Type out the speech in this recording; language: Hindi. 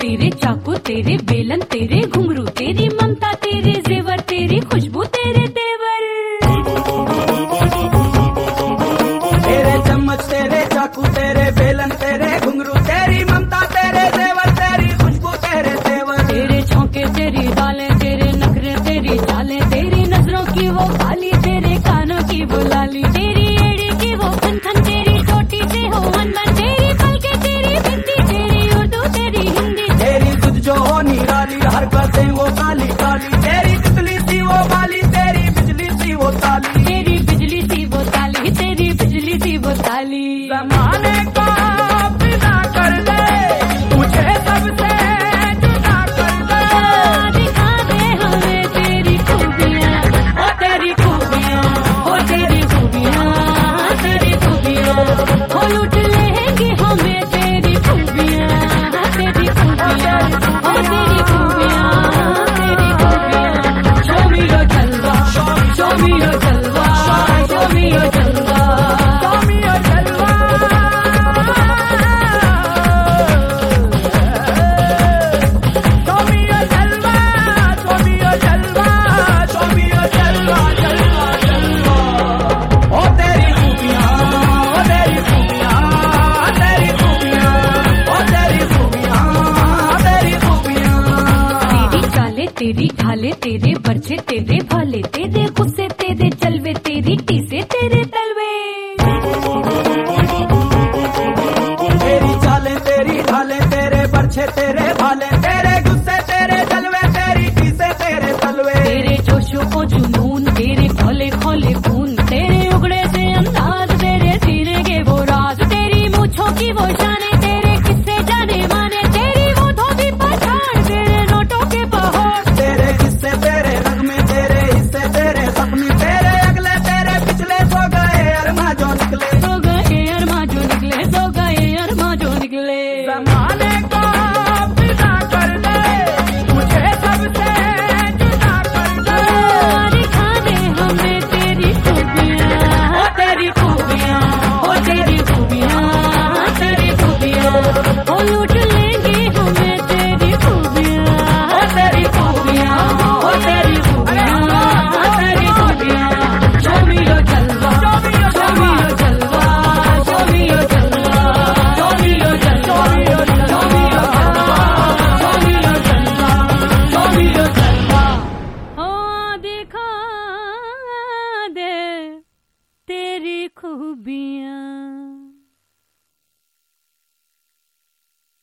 तेरे चाकू तेरे बेलन तेरे घुंघरू तेरी ममता तेरे जेवर तेरी खुशबू तेरे तेवर। तेरे चम्मच तेरे चाकू तेरे बेलन तेरे घुंघरू तेरी ममता तेरे जेवर तेरी खुशबू तेरे तेवर। तेरे छौके तेरी डालें तेरे नखरे तेरी चालें तेरी नजरों की वो काली तेरे कानों की वो लाली तेरी एड़ी की वो खनखन तेरी चोटी से हो अनबन तेरी पलके तेरी बिंदी तेरी उर्दू तेरी हिंदी तेरी तुझ जो हो निराली हरकतें वो काली काली तेरी बिजली सी वो बाली तेरी बिजली सी वो ताली तेरी बिजली सी वो ताली तेरी बिजली सी वो ताली। जमाने को फिदा कर दे मुझे सबसे जुदा कर दे। दिखा दे हमें तेरी खूबियाँ ओ तेरी खूबियाँ ओ तेरी खूबियाँ तेरी खूबियाँ ओ लूट लेंगे हमें तेरी खूबियाँ तेरी खूबियाँ ओ तेरी खूबियाँ तेरी खूबियाँ। Show me your जलवा show me your जलवा show me your जलवा Show me your जलवा। Show me your जलवा, show me your जलवा, show me your जलवा, जलवा, जलवा। ओ तेरी खूबियाँ, ओ तेरी खूबियाँ, तेरी खूबियाँ, ओ तेरी खूबियाँ, तेरी खूबियाँ। तेरी चाले तेरी ढाले तेरे बरछे तेरे भाले तेरे गुस्से तेरे चलवे तेरी टीसे तेरे तलवे। तेरी चालें तेरी ढालें तेरे बरछे तेरे भाले तेरे गुस्से तेरे जलवे तेरी टीसे तेरे तलवे। तेरे जोशो को जुनून तेरे खोले खोले खून तेरे उगड़े से अंदाज तेरे सीने के वो राज तेरी मूछों की वो शाने तेरे किस्से जाने माने तेरी वो धोबी पठान तेरे नोटों के पहाड़ तेरे किस्से तेरे नगमे तेरे हिस्से तेरे सपने तेरे अगले तेरे पिछले सो गए अरमा जो निकले। सो गए अरमा जो निकले सो गए अरमा जो निकले। जमाने को फिदा कर दे मुझे सबसे जुदा कर दे। दिखा दे हमें तेरी खूबियाँ ओ तेरी खूबियाँ ओ तेरी खूबियाँ तेरी खूबियाँ ओ लूट लेंगे हमें तेरी खूबियाँ ओ तेरी खूबियाँ ओ तेरी खूबियाँ तेरी खूबियाँ। Show me your जलवा show me your जलवा show me your जलवा show me your जलवा show me your जलवा show me your जलवा। ओ दिखा दे तेरी खूबियाँ।